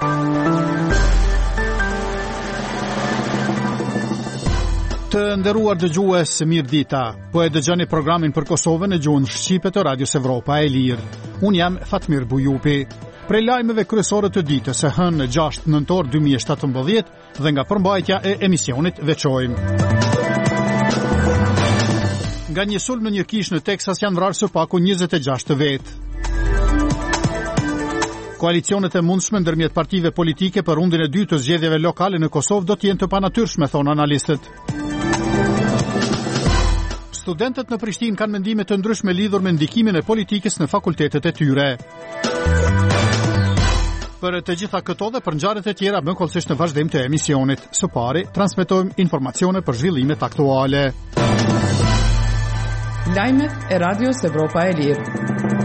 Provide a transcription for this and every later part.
Të nderuar dëgjues, mirëdita. Po e dëgjoni programin për Kosovën në gjuhën shqipe të Radios Evropa e Lirë. Unë jam Fatmir Bujupi. Prej lajmeve kryesore të ditës së hënë 6 nëntor 2017 dhe nga përmbajtja e emisionit veçojmë. Nga një sulm në një kishë në Teksas janë vrarë së paku 26 të vetë. Koalicionet e mundshme ndërmjet partive politike për rundin e dytë të zgjedhjeve lokale në Kosovë do të jenë të panatyrshme, thonë analistët. Studentët në Prishtinë kanë mendime të ndryshme lidhur me ndikimin e politikës në fakultetet e tyre. Për të gjitha këto dhe për ngjarjet e tjera më kollësisht në vazhdim të emisionit. Së pari, transmetojmë informacione për zhvillimet aktuale. Lajmet e Radios Evropa e Lirë.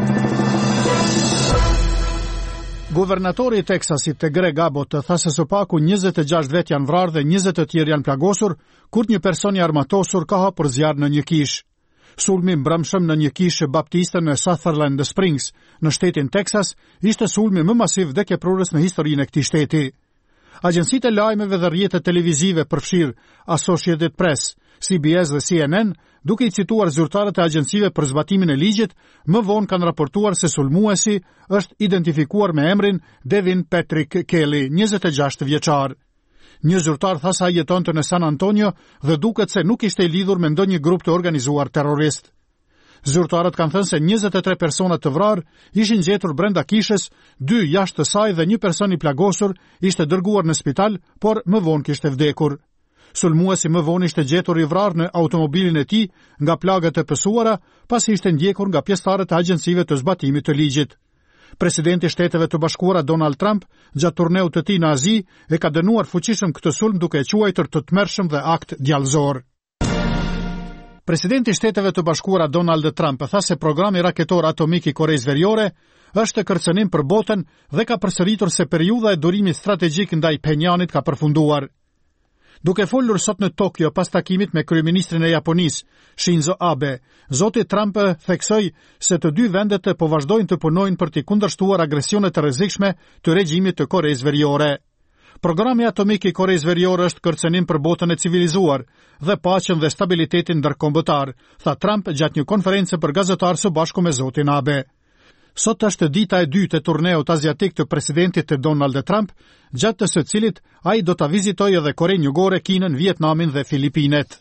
Guvernatori i Teksasit, Greg Abbott, tha se së paku 26 vet janë vrarë dhe 20 të tjerë janë plagosur, kur një person i armatosur ka hapur zjarr në një kishë. Sulmi mbrëmshëm në një kishë baptiste në Sutherland Springs, në shtetin Texas, ishte sulmi më masiv vdekjeprurës në historinë e këtij shteti. Agjencitë e lajmeve dhe rrjetet televizive përfshirë Associated Press, CBS dhe CNN, duke i cituar zyrtarët e agjencive për zbatimin e ligjit, më vonë kanë raportuar se sulmuesi është identifikuar me emrin Devin Patrick Kelly, 26 vjeçar. Një zyrtar tha se ai jetonte në San Antonio dhe duket se nuk ishte i lidhur me ndonjë grup të organizuar terrorist. Zyrtarët kanë thënë se 23 persona të vrarë ishin gjetur brenda kishës, 2 jashtë të saj dhe një person i plagosur ishte dërguar në spital, por më vonë kishte vdekur. Sulmuesi më vonë ishte gjetur i vrarë në automobilin e tij nga plagët e pësuara, pasi ishte ndjekur nga pjesëtarët e agjencive të zbatimit të ligjit. Presidenti i Shteteve të Bashkuara Donald Trump, gjatë turneut të tij në Azi, e ka dënuar fuqishëm këtë sulm duke e quajtur të tmerrshëm dhe akt djallëzor. Presidenti i Shteteve të Bashkuara Donald Trump tha se programi raketor atomik i Koreas Veriore është kërcënim për botën dhe ka përsëritur se periudha e durimit strategjik ndaj Pjenjanit ka përfunduar. Duke folur sot në Tokyo pas takimit me kryeministrin e Japonisë, Shinzo Abe, zoti Trump theksoi se të dy vendet po vazhdojnë të punojnë për të kundërshtuar agresionet të rrezikshme të regjimit të Koreas Veriore. Programi atomik i Koreas Veriore është kërcënim për botën e civilizuar dhe paqen dhe stabilitetin ndërkombëtar, tha Trump gjatë një konferencë për gazetarë së bashku me zotin Abe. Sot është dita e dytë e turneut aziatik të presidentit të Donald Trump, gjatë të së cilit ai do ta vizitojë edhe Korenë Jugore, Kinën, Vietnamin dhe Filipinet.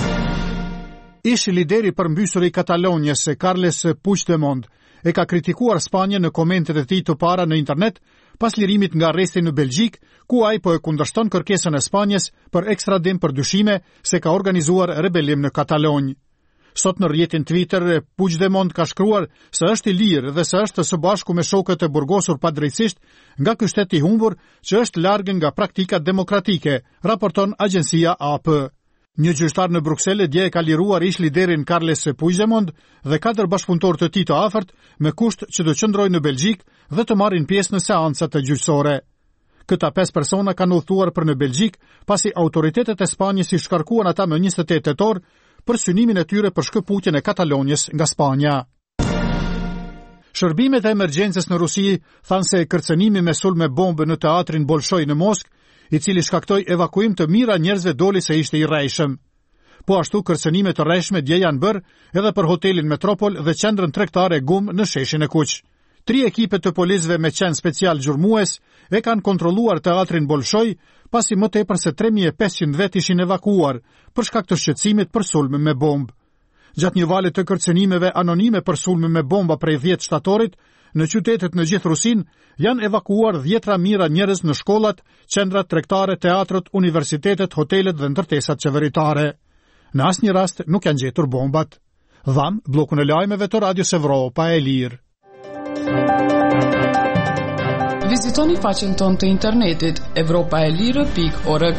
Ish lideri përmbysur i Katalonjes, Carles Puigdemont, e ka kritikuar Spanjën në komentet e tij të para në internet pas lirimit nga arresti në Belgjik, ku ai po e kundërshton kërkesën e Spanjës për ekstradim për dyshime se ka organizuar rebelim në Katalonjë. Sot në rrjetin Twitter, Puigdemont ka shkruar se është i lirë dhe se është së bashku me shokët e burgosur padrejtisht nga ky shtet i humbur që është larg nga praktikat demokratike, raporton agjencia AP. Një gjyqtar në Bruksel dje e ka liruar ish liderin Carles Puigdemont dhe 4 bashkëpunëtorë të tij të afërt me kusht që do qëndrojnë në Belgjik dhe të marrin pjesë në seancat gjyqësore. Këta 5 persona kanë udhëtuar për në Belgjik pasi autoritetet e Spanjës i shkarkuan ata më 28 tetor për synimin e tyre për shkëputjen e Katalonjës nga Spanja. Shërbimet e emergjencës në Rusi thanë se kërcënimi me sulm me bombë në teatrin Bolshoi në Moskë, i cili shkaktoi evakuim të mijëra njerëzve, doli se ishte i rrejshëm. Po ashtu kërcënime të rrejshme dje janë bërë edhe për hotelin Metropol dhe qendrën tregtare Gum në sheshin e Kuq. 3 ekipe të policëve me qenë special gjurmues e kanë kontrolluar teatrin Bolshoi, pasi më tepër se 3500 vet ishin evakuar për shkak të shqetësimit për sulm me bombë. Gjatë një vale të kërcënimeve anonime për sulm me bomba prej 10 shtatorit, në qytetet në gjithë Rusinë janë evakuuar 10 mijëra njerëz në shkollat, qendrat tregtare, teatrët, universitetet, hotelet dhe ndërtesat qeveritare. Në asnjë rast nuk janë gjetur bombat. Dham, bllokun e lajmeve të Radios Evropa e Lirë. Vizitoni faqen tonë të internetit evropaelire.org.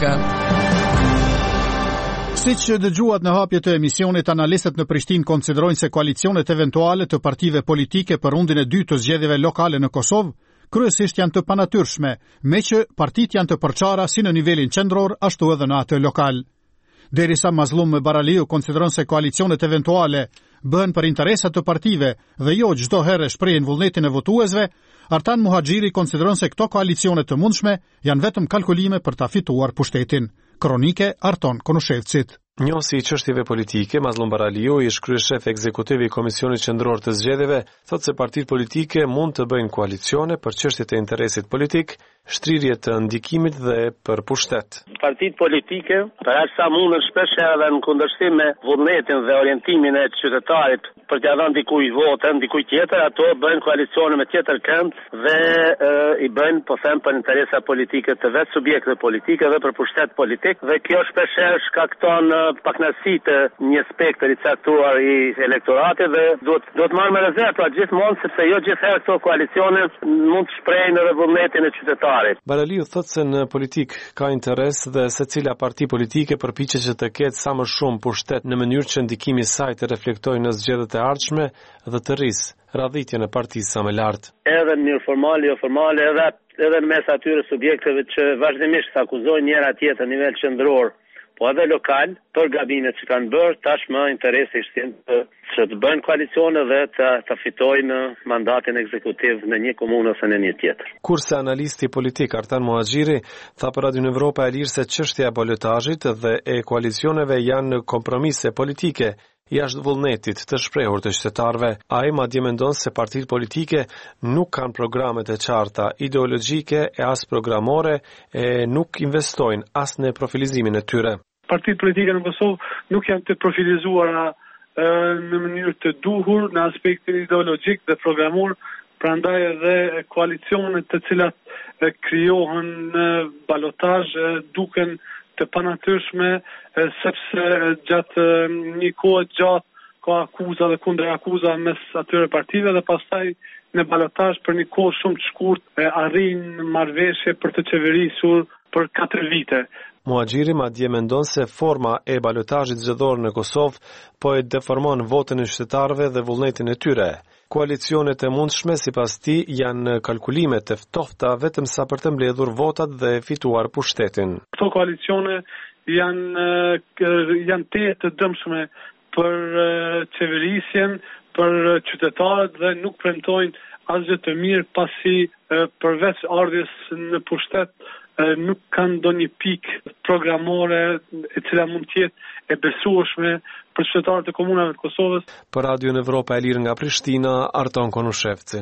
Siç dëgjuat në hapje të emisionit, analistët në Prishtinë konsiderojnë se koalicionet eventuale të partive politike për rundin e dytë të zgjedhjeve lokale në Kosovë kryesisht janë të panatyrshme, me që partitë janë të përçara si në nivelin qendror ashtu edhe në atë lokal. Derisa Mazlum Baraliu konsideron se koalicionet eventuale bëhen për interesat të partive dhe jo çdo herë shprehin vullnetin e votuesve, Artan Muhaxhiri konsideron se këto koalicione të mundshme janë vetëm kalkulime për ta fituar pushtetin. Kronike Arton Konushevcit. Njohësi i çështjeve politike, Mazlum Baraliu, ish kryeshef ekzekutiv i Komisionit Qendror të Zgjedhjeve, thotë se partitë politike mund të bëjnë koalicione për çështjet e interesit politik, shtrirje të ndikimit dhe për pushtet. Partitë politike, për aq sa mundën shpesh edhe në kundërshtim me vullnetin dhe orientimin e qytetarit për t'ia dhënë dikujt votën, dikujt tjetër, ato bëjnë koalicione me tjetër kënd dhe i bëjnë, po them, për interesa politike të vetë subjekteve politike dhe për pushtet politik, dhe kjo shpesh shkakton pakënaqësi të një spektri i caktuar i elektoratit dhe duhet marrë me rezervë pra gjithmonë, sepse jo gjithherë këto koalicione mund të shprehin edhe vullnetin e qytetarit. Baraliu thotë se në politik ka interes dhe secila parti politike përpiqet që të ketë sa më shumë pushtet në mënyrë që ndikimi i saj të reflektojë në zgjedhjet e ardhshme dhe të rrisë radhitjen e partisë sa më lart. Edhe në mënyrë formale, jo formale, edhe në mes atyre subjekteve që vazhdimisht akuzojnë njëra tjetrën në nivel qendror, po edhe lokal, për gabimet që kanë bërë, tashmë interesi ishte që të bëjnë koalicione dhe të fitojnë mandatin ekzekutiv në një komunë ose në një tjetër. Kurse analisti politik Artan Muhaxhiri tha për Radio Evropa e Lirë se çështja e balotazhit dhe e koalicioneve janë kompromise politike jashtë vullnetit të shprehur të qytetarëve. Ai madje mendon se partitë politike nuk kanë programet e qarta ideologjike e as programore e nuk investojnë as në profilizimin e tyre. Partitë politike në Kosovë nuk janë të profilizuara në mënyrë të duhur në aspektin ideologjik dhe programor, prandaj edhe koalicionet të cilat krijohen në balotazh duken të panatyrshme, sepse gjatë një kohë gjatë ka akuza dhe kundër akuza mes atyre partive dhe pastaj në balotazh për një kohë shumë të shkurtë arrin marrëveshje për të qeverisur për 4 vite. Muhaxhiri madje mendon se forma e balotazhit zgjedhor në Kosovë po e deformon votën e qytetarëve dhe vullnetin e tyre. Koalicionet e mundshme sipas tij janë kalkulime të ftofta vetëm sa për të mbledhur votat dhe fituar pushtetin. Këto koalicione janë të dëmshme për qeverisjen, për qytetarët dhe nuk premtojnë asgjë të mirë pasi përveç ardhjes në pushtet nuk kanë ndonjë pikë programore e cila mund të jetë e besueshme për qytetarët e komunave të Kosovës. Për Radio Evropa e Lirë nga Prishtina, Arton Konushevci.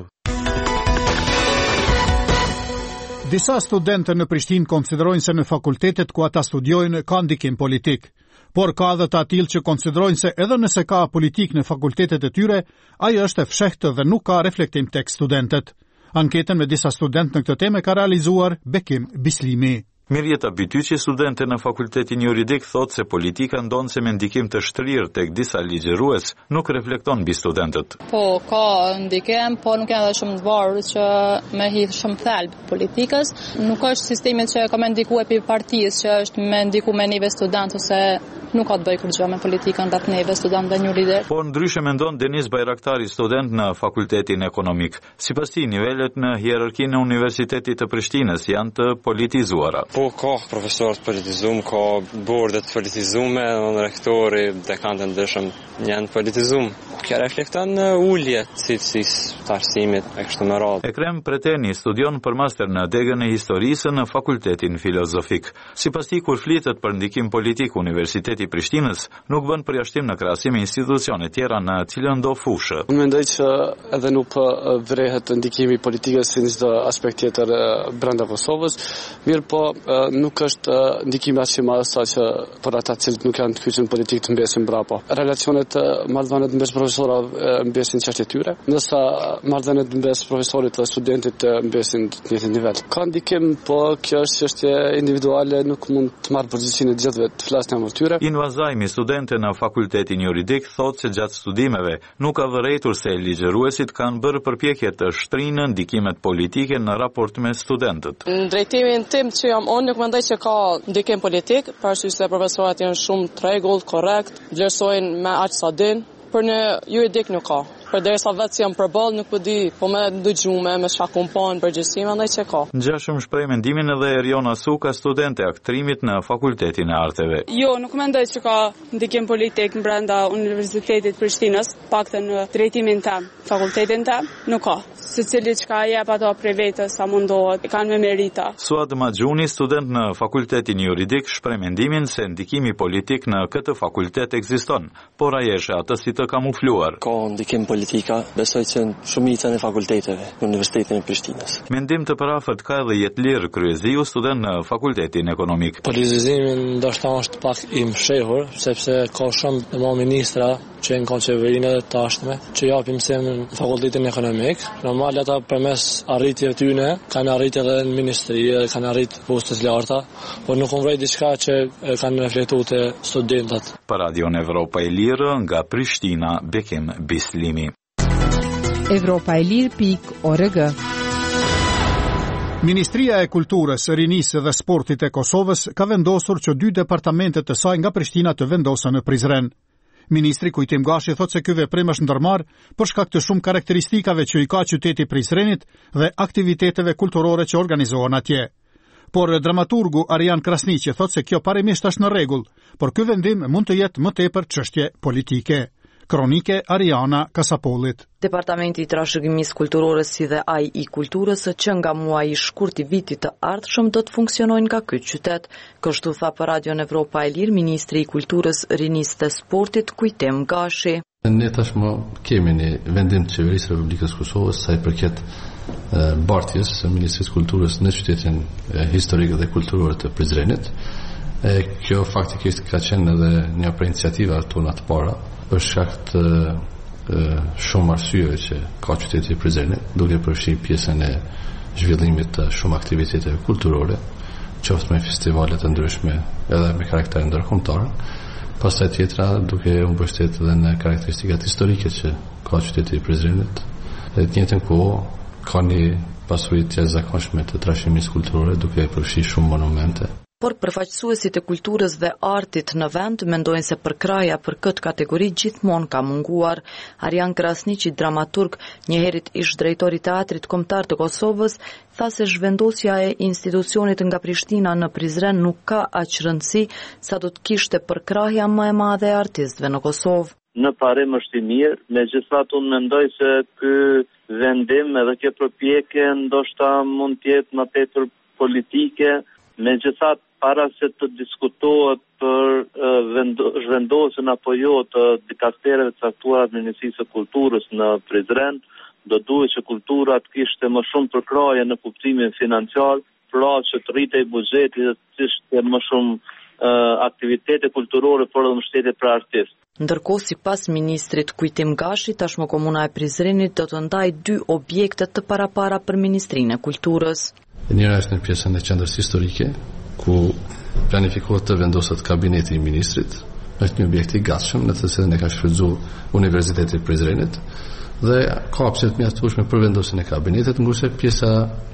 Disa studentë në Prishtinë konsiderojnë se në fakultetet ku ata studiojnë ka ndikim politik, por ka edhe të atill që konsiderojnë se edhe nëse ka politik në fakultetet e tyre, ai është e fshehtë dhe nuk ka reflektim tek studentët. Anketën me disa studentë në këtë temë ka realizuar Bekim Bislimi. Mirjeta Bytyqi, studente në fakultetin juridik, thotë se politika ndonse me ndikim të shtrirë tek disa ligjërues nuk reflekton mbi studentët. Po, ka ndikim, po nuk janë edhe shumë të varur që me hidh shumë thelb politikës. Nuk është sistemi që ka me ndiku e pi partisë, që është me ndiku me neve student, ose nuk ka të bëj kur gjë me politikën rreth neve student dhe juridik. Po ndryshe mendon Deniz Bajraktari, student në fakultetin ekonomik. Sipas tij, nivelet në hierarkinë e Universitetit të Prishtinës janë të politizuara. Po, ka profesorët politizuar, ka bordet politizuar, rektori, dekanët ndryshëm janë politizuar. Kjo reflekton në ulje cilësisë të arsimit e kështu me radhë. Ekrem Preteni studion për master në degën e historisë në Fakultetin Filozofik. Sipas tij, kur flitet për ndikim politik Universiteti i Prishtinës, nuk bën përjashtim në krahasim me institucione tjera në cilën do fushë. Unë mendoj që edhe nuk vrehet ndikimi politikës si çdo aspekt tjetër brenda Kosovës, mirë po nuk është ndikimi aq i madh sa që për ata që nuk janë të kyçën politik të mbesin brapa. Relacionet marrëdhëniet mes profesorëve mbesin çështje tyre, ndërsa marrëdhëniet mes profesorit dhe studentit mbesin në një nivel. Ka ndikim, po kjo është çështje individuale, nuk mund të marr përgjegjësinë e gjithëve të flasë në tyre. Invazajmi, studente në Fakultetin Juridik, thotë se gjatë studimeve nuk ka vërejtur se ligjëruesit kanë bërë përpjekje të shtrinë ndikimet politike në raport me studentët. Në drejtimin tim që jam unë, nuk mendoj që ka ndikim politik, pavarësisht se profesorët janë shumë të rregullt, korrekt, vlerësojnë me aq sa din, për në juridik nuk ka. Përderisa vetë jam përballë nuk po di, po më dëgjume me çka kompon përgjithësi andaj që ka. Ngjashëm shpreh mendimin edhe Eriona Suka, studente aktrimit në Fakultetin e Arteve. Jo, nuk mendoj që ka ndikim politik brenda Universitetit Prishtinës, paktën në drejtimin tim, fakultetin tim, nuk ka. Secili çka jep ato prej vetes sa mundohet, kanë me merita. Suad Maxhuni, student në Fakultetin Juridik, shpreh mendimin se ndikimi politik në këtë fakultet ekziston, por ai është atë si të kamufluar. Ka ndikim politika, besoj që në shumicën e fakulteteve në Universitetin e Prishtinës. Mendim të parafort ka edhe Jetlir Kryeziu, student në Fakultetin Ekonomik. Politizimin ndoshta është pak i mshehur, sepse ka shumë më ministra që në qeverinë e tashtme, që japim mësim në Fakultetin Ekonomik. Normal ata përmes arritjeve tyne kanë arritë edhe në ministri, kanë arritë postet larta, por nuk vrej diçka që kanë reflektuar te studentët. Për Radion Evropa e Lirë nga Prishtina, Bekim Bislimi. Evropaelir.org. Ministria e Kulturës, Rinisë dhe Sportit e Kosovës ka vendosur që 2 departamentet të saj nga Prishtina të vendosen në Prizren. Ministri Kujtim Gashi thot se ky veprim është ndërmarr për shkak të shumë karakteristikave që i ka qyteti Prizrenit dhe aktiviteteve kulturore që organizohen atje. Por dramaturgu Arian Krasniqi thot se kjo parimisht është në rregull, por ky vendim mund të jetë më tepër çështje politike. Kronike Ariana Kasapolit. Departamenti i Trashëgimisë Kulturore si dhe ai i Kulturës që nga muaji i shkurt i vitit të ardhshëm do të funksionojnë nga ky qytet, kështu tha për Radion Evropa e Lirë ministri i Kulturës, Rinisë dhe Sportit Kujtim Gashi. Ne tashmë kemi një vendim të Qeverisë së Republikës Kosovës sa i përket bartjes së Ministrisë së Kulturës në qytetin historik dhe kulturor të Prizrenit. Kjo faktikisht ka qenë edhe një prej iniciativave tona të para për shkak të shumë arsyeve që ka qyteti i Prizrenit, duke përfshirë pjesën e zhvillimit të shumë aktiviteteve kulturore, qoftë me festivale të ndryshme edhe me karakter ndërkombëtar. Pastaj tjetra duke u mbështetur edhe në karakteristikat historike që ka qyteti i Prizrenit. Dhe të njëjtën kohë ka një pasuri të jashtëzakonshme të trashëgimisë kulturore duke përfshirë shumë monumente. Por përfaqësuesit e kulturës dhe artit në vend mendojnë se përkraja për këtë kategori gjithmonë ka munguar. Arian Krasniqi, dramaturg, njëherët ish drejtori i Teatrit Kombëtar të Kosovës, tha se zhvendosja e institucionit nga Prishtina në Prizren nuk ka aq rëndësi sa do të kishte përkrahja më e madhe e artistëve në Kosovë. Në parim është i mirë, megjithatë unë mendoj se ky vendim edhe kjo përpjekje ndoshta mund të jetë më tepër politike, megjithatë para se të diskutohet për zhvendosjen apo jo të dikastereve të caktuara të Ministrisë së Kulturës në Prizren, do duhet që kultura të kishte më shumë përkraje në kuptimin financiar, pra që të rritej buxheti dhe të kishte më shumë aktivitete kulturore për dhe mbështetje për artistë. Ndërkohë, sipas ministrit Kujtim Gashi, tashmë komuna e Prizrenit do të ndajë 2 objekte të parapara për Ministrinë e Kulturës. Njëra është në pjesën e qendrës historike, ku planifikohet të vendoset kabineti i ministrit. Është një objekt i gatshëm në të cilin e ka shfrytzuar Universiteti i Prizrenit dhe ka absolutisht mjaftueshme për vendosjen e kabinetit, ngurse pjesa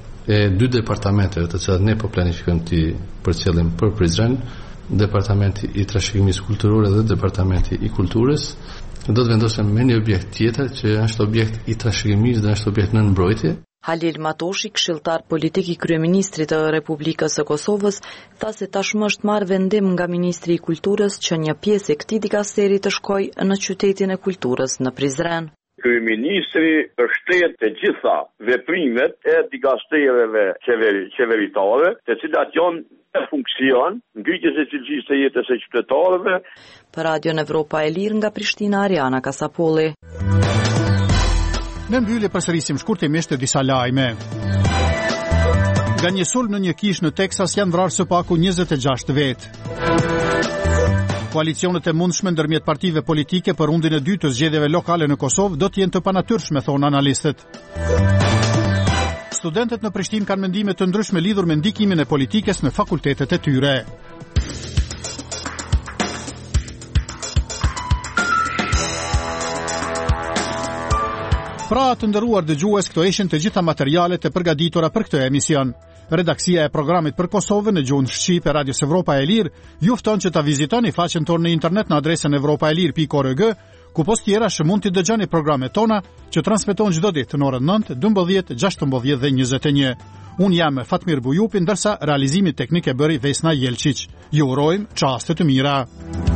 e 2 departamenteve të cilat ne po planifikojmë të përcjellim për Prizren, Departamenti i Trashëgimisë Kulturore dhe Departamenti i Kulturës, do të vendosen me një objekt tjetër që është objekt i trashëgimisë dhe është objekt nën mbrojtje. Halil Matoshi, këshilltar politik i kryeministrit të Republikës së Kosovës, tha se tashmë është marrë vendim nga Ministri i Kulturës që një pjesë e këtij dikasteri të shkojë në qytetin e kulturës në Prizren. Kryeministri përshtet të gjitha veprimet e dikastereve qeveritare, të cilat janë në funksion ngritjes së cilësisë së jetës së qytetarëve. Për Radion Evropa e Lirë nga Prishtina, Ariana Kasapolli. Në mbyllje përsërisim shkurtimisht disa lajme. Nga një sulm në një kishë në Teksas janë vrarë së paku 26 vetë. Koalicionet e mundshme ndërmjet partive politike për rundin e 2 të zgjedhjeve lokale në Kosovë do të jenë të panatyrshme, thonë analistët. Studentët në Prishtinë kanë mendime të ndryshme lidhur me ndikimin e politikës në fakultetet e tyre. Pra të nderuar dëgjues, këto ishin të gjitha materialet e përgatitura për këtë emision. Redaksia e programit për Kosovën në gjuhën shqip e Radios Evropa e Lirë ju fton që ta vizitoni faqen tonë në internet në adresën evropaelir.org, ku post tjera që mund t'i dëgjoni programet tona që transmeton çdo ditë në orën 9, 12, 16 dhe 21. Unë jam Fatmir Bujupi, ndërsa realizimi teknik e bëri Vesna Jelčić. Ju urojmë çaste të mira.